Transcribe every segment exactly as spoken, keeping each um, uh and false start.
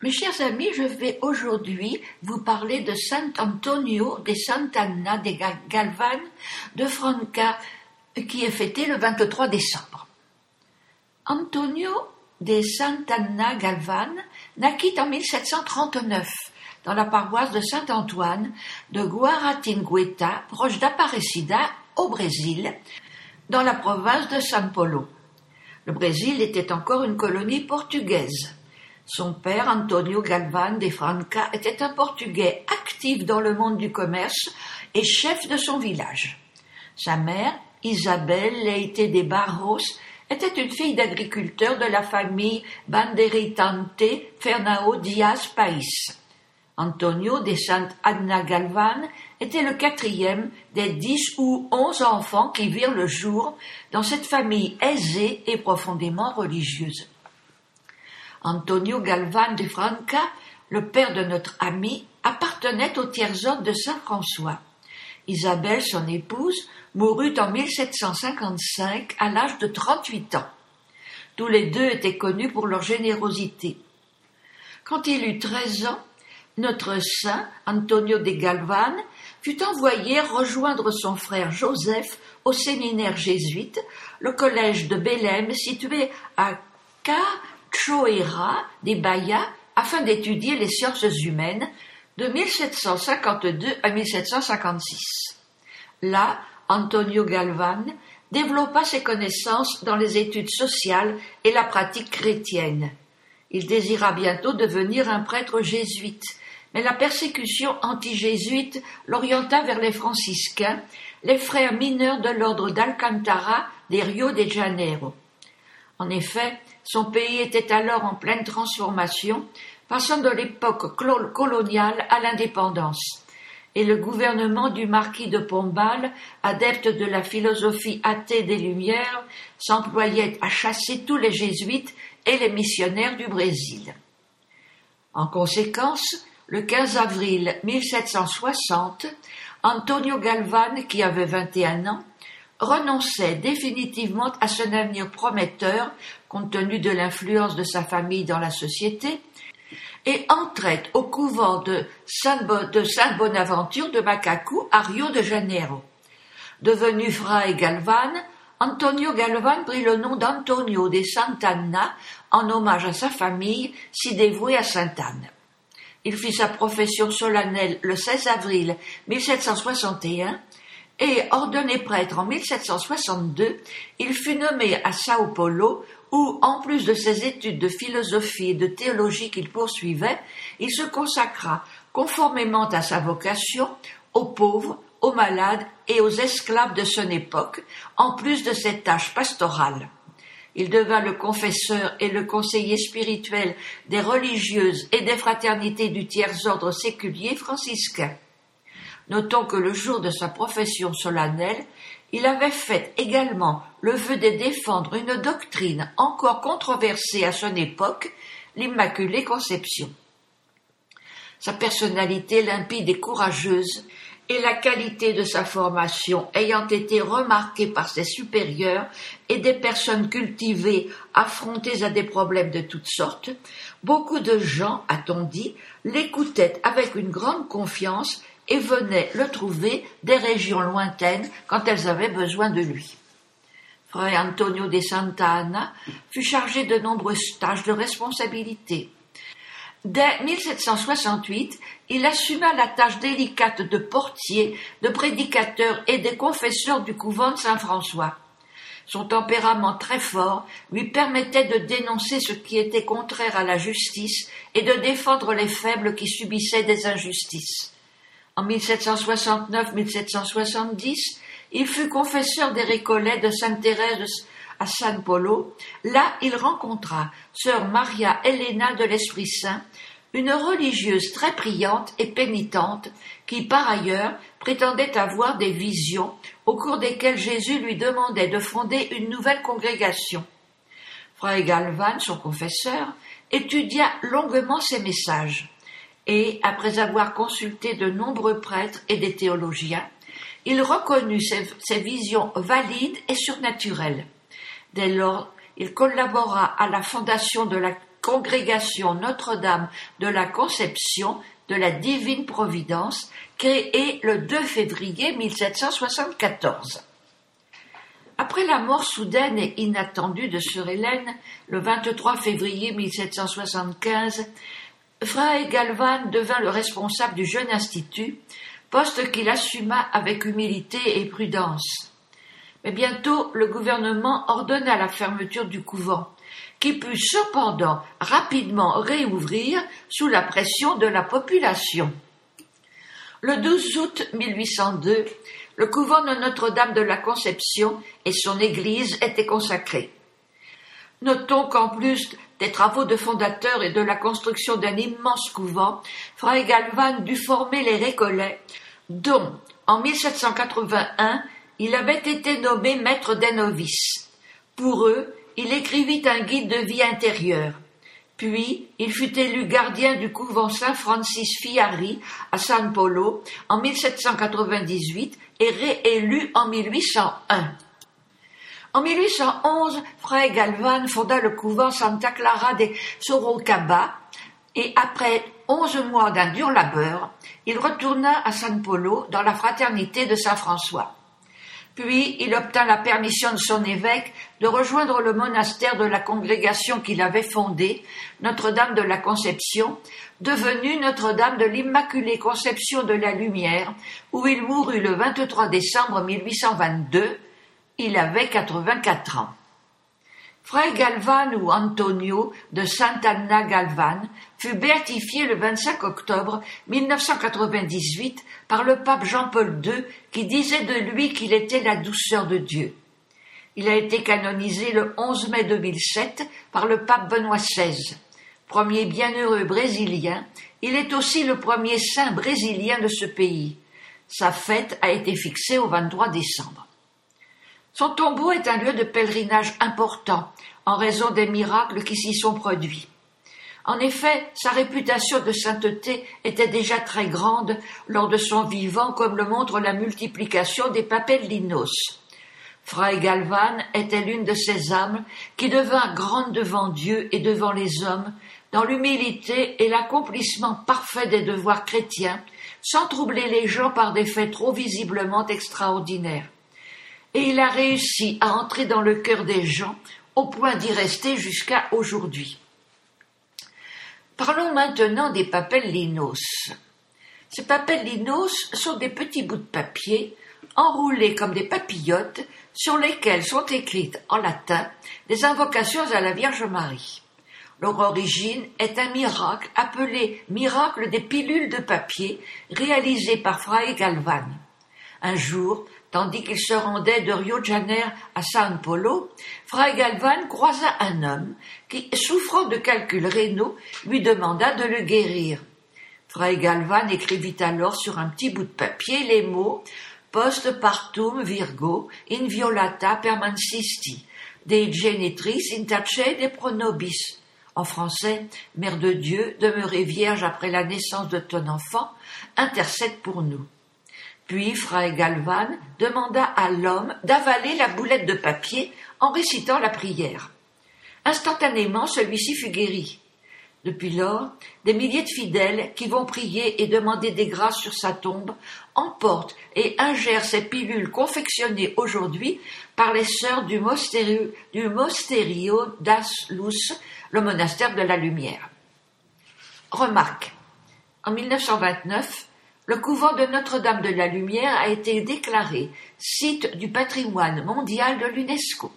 Mes chers amis, je vais aujourd'hui vous parler de Saint Antonio de Sant'Anna de Galvan de Franca, qui est fêté le vingt-trois décembre. Antonio de Sant'Anna Galvan naquit en mille sept cent trente-neuf dans la paroisse de Saint-Antoine de Guaratinguetá, proche d'Aparecida, au Brésil, dans la province de São Paulo. Le Brésil était encore une colonie portugaise. Son père, Antonio Galvan de Franca, était un Portugais actif dans le monde du commerce et chef de son village. Sa mère, Isabel Leite de Barros, était une fille d'agriculteur de la famille Banderitante Fernão Dias País. Antonio de Sant'Anna Galvan était le quatrième des dix ou onze enfants qui virent le jour dans cette famille aisée et profondément religieuse. Antonio Galvan de Franca, le père de notre ami, appartenait au tiers-ordre de Saint-François. Isabelle, son épouse, mourut en mille sept cent cinquante-cinq à l'âge de trente-huit ans. Tous les deux étaient connus pour leur générosité. Quand il eut treize ans, notre saint, Antonio de Galvan, fut envoyé rejoindre son frère Joseph au séminaire jésuite, le collège de Belém, situé à Cachoeira de Bahia, afin d'étudier les sciences humaines de mille sept cent cinquante-deux à mille sept cent cinquante-six. Là, Antonio Galvan développa ses connaissances dans les études sociales et la pratique chrétienne. Il désira bientôt devenir un prêtre jésuite, mais la persécution anti-jésuite l'orienta vers les franciscains, les frères mineurs de l'ordre d'Alcantara de Rio de Janeiro. En effet, son pays était alors en pleine transformation, passant de l'époque coloniale à l'indépendance, et le gouvernement du marquis de Pombal, adepte de la philosophie athée des Lumières, s'employait à chasser tous les jésuites et les missionnaires du Brésil. En conséquence, le quinze avril mille sept cent soixante, Antonio Galvan, qui avait vingt et un ans, renonçait définitivement à son avenir prometteur, compte tenu de l'influence de sa famille dans la société, et entrait au couvent de Saint-Bonaventure de Macacu à Rio de Janeiro. Devenu Fray Galvan, Antonio Galvan prit le nom d'Antonio de Sant'Anna en hommage à sa famille si dévouée à Sainte-Anne. Il fit sa profession solennelle le seize avril mille sept cent soixante et un et, ordonné prêtre en mille sept cent soixante-deux, il fut nommé à Sao Paulo où, en plus de ses études de philosophie et de théologie qu'il poursuivait, il se consacra, conformément à sa vocation, aux pauvres, aux malades et aux esclaves de son époque, en plus de ses tâches pastorales. Il devint le confesseur et le conseiller spirituel des religieuses et des fraternités du tiers-ordre séculier franciscain. Notons que le jour de sa profession solennelle, il avait fait également le vœu de défendre une doctrine encore controversée à son époque, l'Immaculée Conception. Sa personnalité limpide et courageuse et la qualité de sa formation ayant été remarquée par ses supérieurs et des personnes cultivées affrontées à des problèmes de toutes sortes, beaucoup de gens, a-t-on dit, l'écoutaient avec une grande confiance et venaient le trouver des régions lointaines quand elles avaient besoin de lui. Fray Antonio de Sant'Anna fut chargé de nombreuses tâches de responsabilité. Dès mille sept cent soixante-huit, il assuma la tâche délicate de portier, de prédicateur et de confesseur du couvent de Saint-François. Son tempérament très fort lui permettait de dénoncer ce qui était contraire à la justice et de défendre les faibles qui subissaient des injustices. En mille sept cent soixante-neuf à mille sept cent soixante-dix, il fut confesseur des Récollets de Sainte-Thérèse à São Paulo. Là, il rencontra sœur Maria Helena de l'Esprit Saint, une religieuse très priante et pénitente qui, par ailleurs, prétendait avoir des visions au cours desquelles Jésus lui demandait de fonder une nouvelle congrégation. Fray Galvan, son confesseur, étudia longuement ces messages et, après avoir consulté de nombreux prêtres et des théologiens, il reconnut ces, ces visions valides et surnaturelles. Dès lors, il collabora à la fondation de la congrégation Notre-Dame de la Conception de la Divine Providence, créée le deux février mille sept cent soixante-quatorze. Après la mort soudaine et inattendue de sœur Hélène, le vingt-trois février mille sept cent soixante-quinze, Fray Galván devint le responsable du Jeune Institut, poste qu'il assuma avec humilité et prudence. Mais bientôt, le gouvernement ordonna la fermeture du couvent, qui put cependant rapidement réouvrir sous la pression de la population. Le douze août mille huit cent deux, le couvent de Notre-Dame de la Conception et son église étaient consacrés. Notons qu'en plus des travaux de fondateur et de la construction d'un immense couvent, Fray Galván dut former les Récollets, dont, en mille sept cent quatre-vingt-un, il avait été nommé maître des novices. Pour eux, il écrivit un guide de vie intérieure. Puis, il fut élu gardien du couvent Saint-Francis Fiari à San Polo en mille sept cent quatre-vingt-dix-huit et réélu en mille huit cent un. En mille huit cent onze, Fray Galván fonda le couvent Santa Clara de Sorocaba et après onze mois d'un dur labeur, il retourna à San Polo dans la fraternité de Saint-François. Puis, il obtint la permission de son évêque de rejoindre le monastère de la congrégation qu'il avait fondée, Notre-Dame de la Conception, devenue Notre-Dame de l'Immaculée Conception de la Lumière, où il mourut le vingt-trois décembre mille huit cent vingt-deux. Il avait quatre-vingt-quatre ans. Fray Galván ou Antonio de Sant'Anna Galván fut béatifié le vingt-cinq octobre mille neuf cent quatre-vingt-dix-huit par le pape Jean-Paul deux qui disait de lui qu'il était la douceur de Dieu. Il a été canonisé le onze mai deux mille sept par le pape Benoît seize. Premier bienheureux brésilien, il est aussi le premier saint brésilien de ce pays. Sa fête a été fixée au vingt-trois décembre. Son tombeau est un lieu de pèlerinage important en raison des miracles qui s'y sont produits. En effet, sa réputation de sainteté était déjà très grande lors de son vivant, comme le montre la multiplication des papellinos. Fray Galván était l'une de ces âmes qui devint grande devant Dieu et devant les hommes, dans l'humilité et l'accomplissement parfait des devoirs chrétiens, sans troubler les gens par des faits trop visiblement extraordinaires. Et il a réussi à entrer dans le cœur des gens au point d'y rester jusqu'à aujourd'hui. Parlons maintenant des papellinos. Ces papellinos sont des petits bouts de papier enroulés comme des papillotes sur lesquels sont écrites en latin des invocations à la Vierge Marie. Leur origine est un miracle appelé miracle des pilules de papier réalisé par Fray Galván. Un jour, tandis qu'il se rendait de Rio de Janeiro à San Polo, Fray Galván croisa un homme qui, souffrant de calculs rénaux, lui demanda de le guérir. Fray Galván écrivit alors sur un petit bout de papier les mots « Post partum Virgo inviolata permansisti, de genitris intace de pro nobis ». En français, « Mère de Dieu, demeurée vierge après la naissance de ton enfant, intercède pour nous ». Puis Fray Galván demanda à l'homme d'avaler la boulette de papier en récitant la prière. Instantanément, celui-ci fut guéri. Depuis lors, des milliers de fidèles qui vont prier et demander des grâces sur sa tombe emportent et ingèrent ces pilules confectionnées aujourd'hui par les sœurs du Mosterio, du Mosterio das Luz, le monastère de la Lumière. Remarque, en mille neuf cent vingt-neuf, le couvent de Notre-Dame de la Lumière a été déclaré site du patrimoine mondial de l'UNESCO.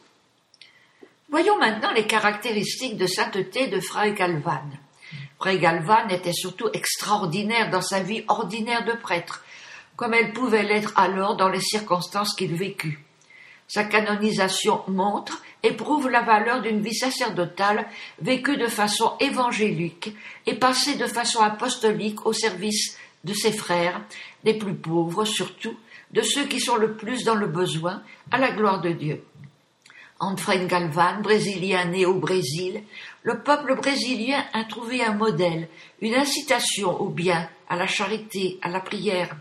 Voyons maintenant les caractéristiques de sainteté de Fray Galván. Fray Galván était surtout extraordinaire dans sa vie ordinaire de prêtre, comme elle pouvait l'être alors dans les circonstances qu'il vécut. Sa canonisation montre et prouve la valeur d'une vie sacerdotale vécue de façon évangélique et passée de façon apostolique au service de ses frères, des plus pauvres surtout, de ceux qui sont le plus dans le besoin, à la gloire de Dieu. En Fray Galván, brésilien né au Brésil, le peuple brésilien a trouvé un modèle, une incitation au bien, à la charité, à la prière.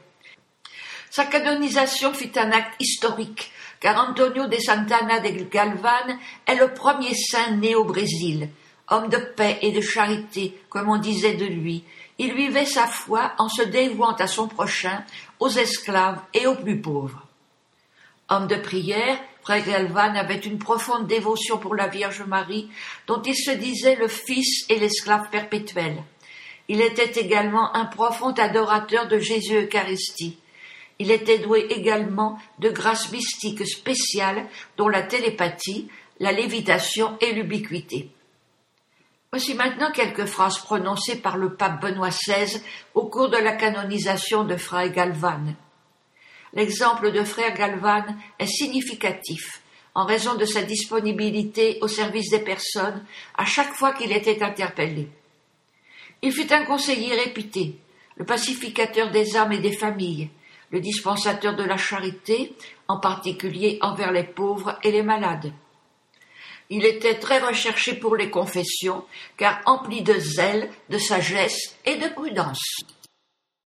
Sa canonisation fut un acte historique, car Antonio de Sant'Anna de Galván est le premier saint né au Brésil. Homme de paix et de charité, comme on disait de lui, il vivait sa foi en se dévouant à son prochain, aux esclaves et aux plus pauvres. Homme de prière, frère Galvane avait une profonde dévotion pour la Vierge Marie, dont il se disait le fils et l'esclave perpétuel. Il était également un profond adorateur de Jésus Eucharistie. Il était doué également de grâces mystiques spéciales, dont la télépathie, la lévitation et l'ubiquité. Voici maintenant quelques phrases prononcées par le pape Benoît seize au cours de la canonisation de frère Galvane. L'exemple de frère Galvane est significatif en raison de sa disponibilité au service des personnes à chaque fois qu'il était interpellé. Il fut un conseiller réputé, le pacificateur des âmes et des familles, le dispensateur de la charité, en particulier envers les pauvres et les malades. Il était très recherché pour les confessions, car empli de zèle, de sagesse et de prudence.